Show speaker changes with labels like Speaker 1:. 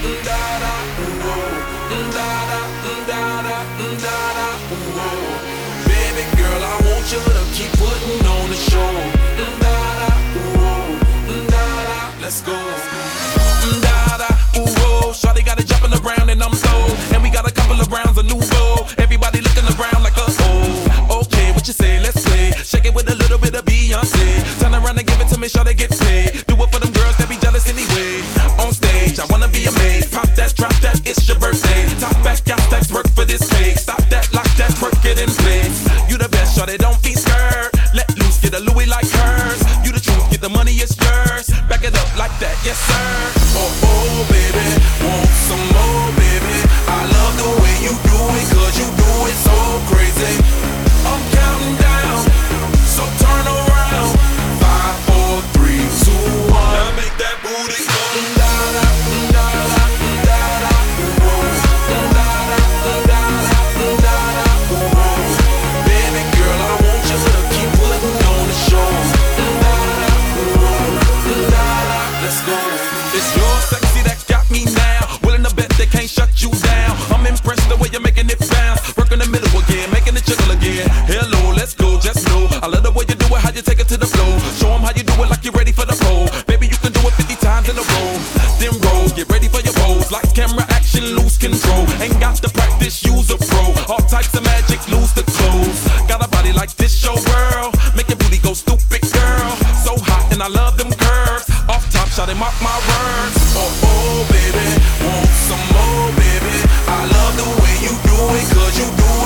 Speaker 1: Baby girl, I want you to keep putting on the show. Let's go. Shawty got it jumping around and I'm slow. And we got a couple of rounds of nouveau. Everybody looking around like okay, what you say? Let's play. Shake it with a little bit of Beyonce. Turn around and give it to me, Shawty get paid. Do it for them girls that be jealous anyway. On stage, I wanna be amazed. Pop that, drop that, it's your birthday. Top back, got stacks, work for this cake. Stop that, lock that, work it in place. You the best, Shawty, don't be scared. Let loose, get a Louis like hers. You the truth, get the money, it's yours. Back it up like that, yes sir. Oh baby, want some more, baby. I love the way you do it, cause you do it so crazy. I'm counting down, so turn around. 5, 4, 3, 2, 1. Now make that booty go. Baby girl, I want you to keep putting on the show. Let's go. It's your sexy that got me now. Willing to bet they can't shut you down. I'm impressed the way you're making it bounce. Work in the middle again, making it jiggle again. Hello, let's go, just know I love the way you do it, how you take it to the floor. Show them how you do it like you're ready for the pole. Baby, you can do it 50 times in a row. Then roll, get ready for your pose. Lights, camera, action, lose control. Ain't got to practice, use a pro. All types of magic, lose the clothes. Got a body like this, show world. Make your booty go stupid, girl. So hot and I love them curves. Off top, shot and mark my words. Oh baby, want some more, baby. I love the way you do it, cause you do